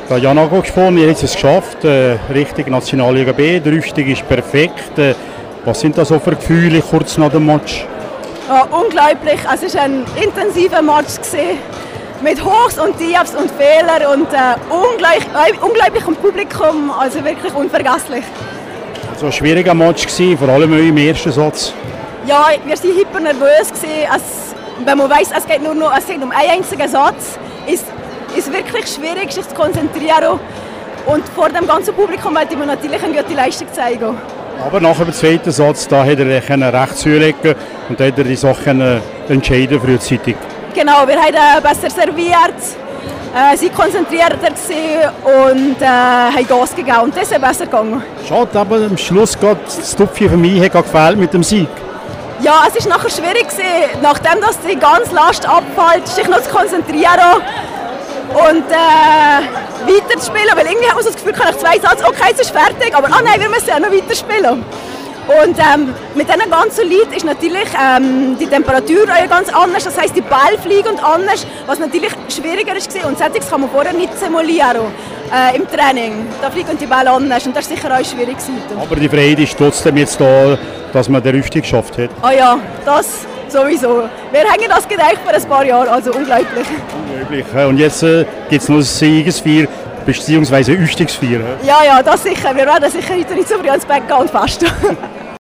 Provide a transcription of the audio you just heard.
Ja, Jana gesprochen, ihr habt es geschafft, Richtung Nationalliga B, der Aufstieg ist perfekt. Was sind das so für Gefühle kurz nach dem Match? Ja, unglaublich, es war ein intensiver Match gewesen, mit Hochs und Tiefs und Fehlern und unglaublichem Publikum, also wirklich unvergesslich. Also ein schwieriger Match gewesen, vor allem im ersten Satz. Ja, wir waren hyper nervös gewesen. Wenn man weiss, es geht um einen einzigen Satz, ist wirklich schwierig, sich zu konzentrieren. Und vor dem ganzen Publikum wollte man natürlich eine gute Leistung zeigen. Aber nach dem zweiten Satz da hat er rechts zulegen und da hat er die Sachen entscheiden frühzeitig. Genau, wir haben besser serviert, sie konzentrierter und haben Gas gegeben und das ist besser gegangen. Schade, aber am Schluss geht das Tupfchen für mich hat gefehlt mit dem Sieg. Ja, es war nachher schwierig gewesen, nachdem dass die ganze Last abfällt, sich noch zu konzentrieren und weiter zu spielen, weil irgendwie hat man so das Gefühl, nach 2 Sätzen, okay, es ist fertig, aber nein, wir müssen ja noch weiter spielen. Und mit diesen ganzen Leuten ist natürlich die Temperatur ganz anders, das heisst, die Bälle fliegen anders, was natürlich schwieriger war. Und solches kann man vorher nicht simulieren im Training. Da fliegen die Bälle anders und das war sicher auch schwierig. Aber die Freude ist trotzdem jetzt da, dass man den Aufstieg geschafft hat. Ah ja, das sowieso. Wir hängen das Gedenk für ein paar Jahre, also unglaublich. Unglaublich. Und jetzt gibt es noch eine Siegesfeier bzw. Aufstiegsfeier. Ja, das sicher. Wir werden sicher heute nicht so früh ans Bett gehen und fasten.